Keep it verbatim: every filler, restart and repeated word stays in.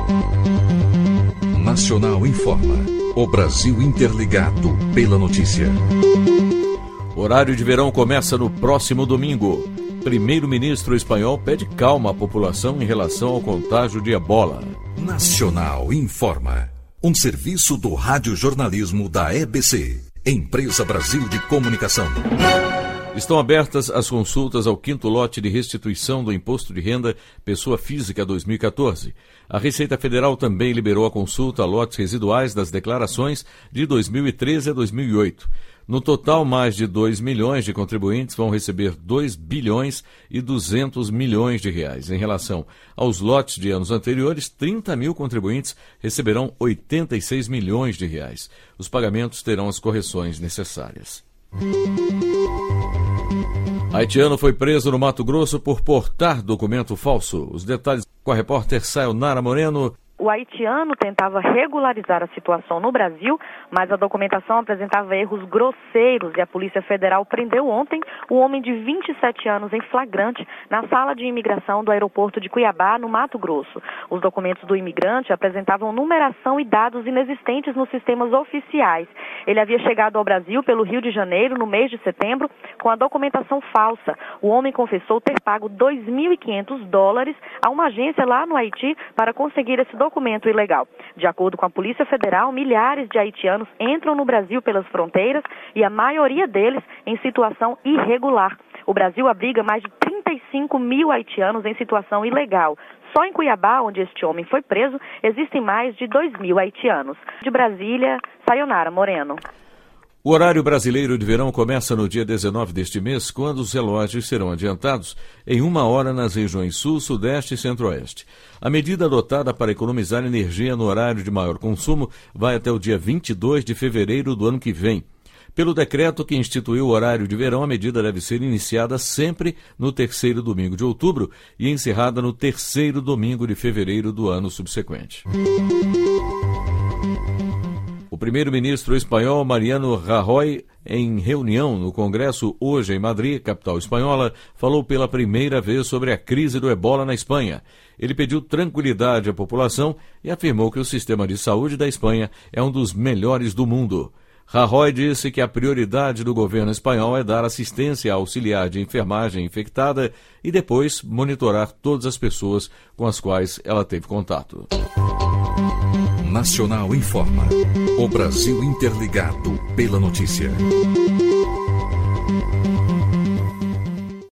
Nacional informa. O Brasil interligado pela notícia. Horário de verão começa no próximo domingo. Primeiro-ministro espanhol pede calma à população em relação ao contágio de ebola. Nacional informa. Um serviço do radiojornalismo da E B C, Empresa Brasil de Comunicação. Estão abertas as consultas ao quinto lote de restituição do Imposto de Renda Pessoa Física dois mil e catorze. A Receita Federal também liberou a consulta a lotes residuais das declarações de dois mil e treze a dois mil e oito. No total, mais de dois milhões de contribuintes vão receber dois bilhões e duzentos milhões de reais. Em relação aos lotes de anos anteriores, trinta mil contribuintes receberão oitenta e seis milhões de reais. Os pagamentos terão as correções necessárias. Haitiano foi preso no Mato Grosso por portar documento falso. Os detalhes com a repórter Sayonara Moreno. O haitiano tentava regularizar a situação no Brasil, mas a documentação apresentava erros grosseiros e a Polícia Federal prendeu ontem o homem de vinte e sete anos em flagrante na sala de imigração do aeroporto de Cuiabá, no Mato Grosso. Os documentos do imigrante apresentavam numeração e dados inexistentes nos sistemas oficiais. Ele havia chegado ao Brasil pelo Rio de Janeiro no mês de setembro com a documentação falsa. O homem confessou ter pago dois mil e quinhentos dólares a uma agência lá no Haiti para conseguir esse documento. documento ilegal. De acordo com a Polícia Federal, milhares de haitianos entram no Brasil pelas fronteiras e a maioria deles em situação irregular. O Brasil abriga mais de trinta e cinco mil haitianos em situação ilegal. Só em Cuiabá, onde este homem foi preso, existem mais de dois mil haitianos. De Brasília, Sayonara Moreno. O horário brasileiro de verão começa no dia dezenove deste mês, quando os relógios serão adiantados em uma hora nas regiões Sul, Sudeste e Centro-Oeste. A medida adotada para economizar energia no horário de maior consumo vai até o dia vinte e dois de fevereiro do ano que vem. Pelo decreto que instituiu o horário de verão, a medida deve ser iniciada sempre no terceiro domingo de outubro e encerrada no terceiro domingo de fevereiro do ano subsequente. O primeiro-ministro espanhol Mariano Rajoy, em reunião no Congresso hoje em Madrid, capital espanhola, falou pela primeira vez sobre a crise do ebola na Espanha. Ele pediu tranquilidade à população e afirmou que o sistema de saúde da Espanha é um dos melhores do mundo. Rajoy disse que a prioridade do governo espanhol é dar assistência auxiliar de enfermagem infectada e depois monitorar todas as pessoas com as quais ela teve contato. Nacional informa. O Brasil interligado pela notícia.